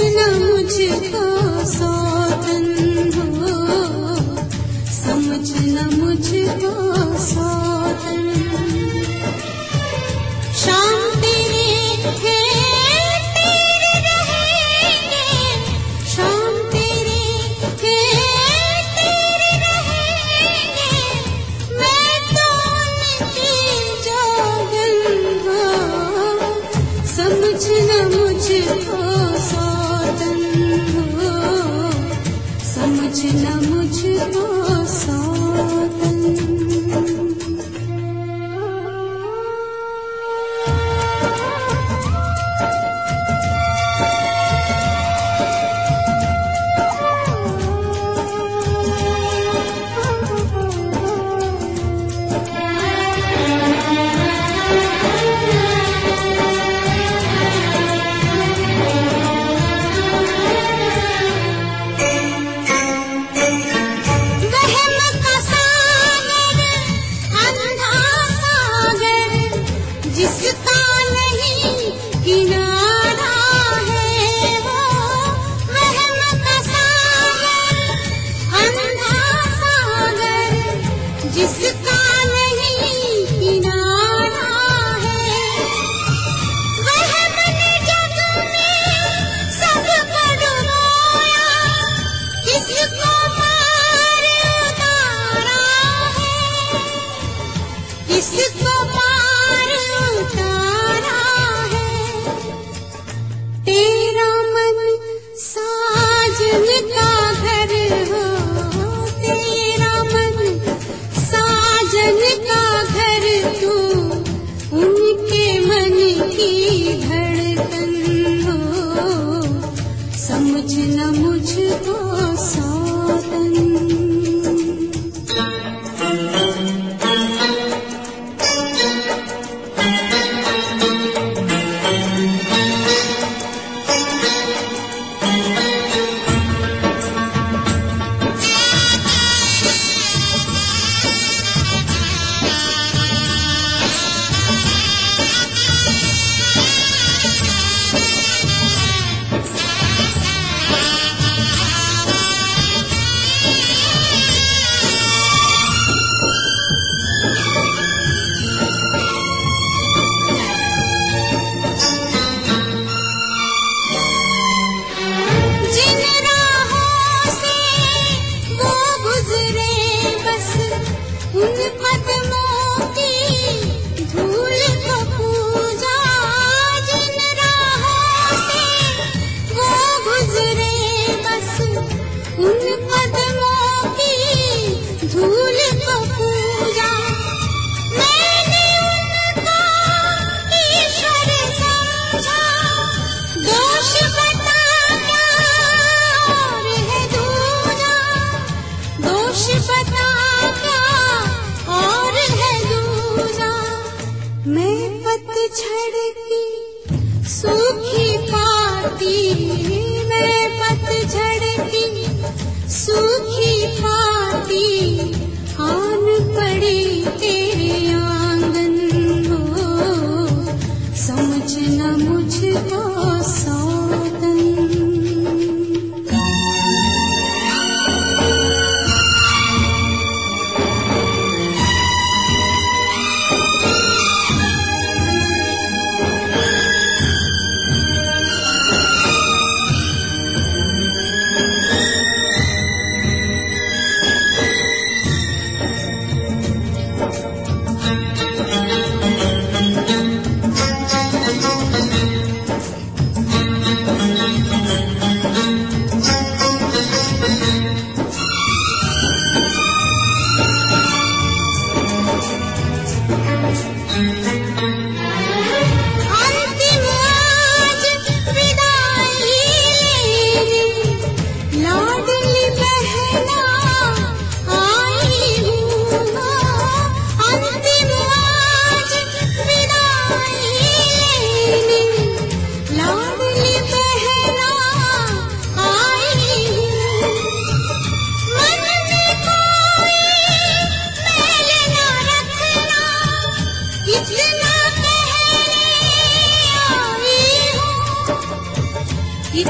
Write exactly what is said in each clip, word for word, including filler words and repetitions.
समझना मुझको सौतन हो, समझना मुझको सौतन। शाम तेरे है तेरे रहेंगे, शाम तेरे है तेरे रहेंगे, मैं तो उनकी जोगन हो, समझना मुझको सौतन हो, समझना मुझको सौतन। जिसका नहीं किनारा है वो वहम का सागर, अंधा सागर, जिसका नहीं किनारा है। वहम ने जग में सबको डुबोया, किसको मार उतारा है, किसको मार उतारा है। तेरा मन साजन का घर हो, तेरा मन साजन का घर, तू उनके मन की धड़कन हो, समझना मुझको सौतन।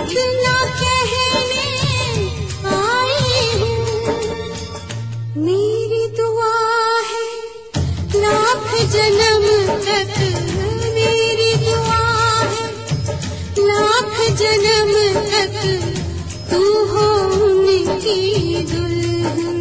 इतना कहने आई हूँ, मेरी दुआ है लाख जन्म तक, मेरी दुआ है लाख जन्म तक तू हो उनकी दुल्हन।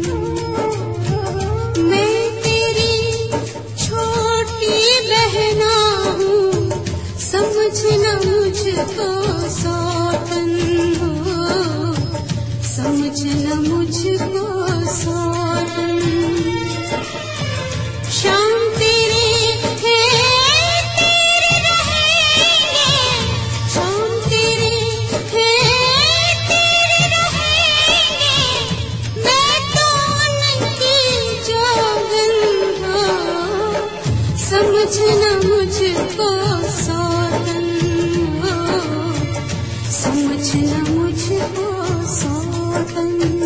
मैं तेरी छोटी बहना हूँ, समझना मुझको सौतन हो, समझना मुझको सौतन। शाम तेरे है तेरे रहेंगे, शाम तेरे है तेरे रहेंगे, मैं तो उनकी जोगन हो, समझना मुझको सौतन हो, समझना मुझको सौतन।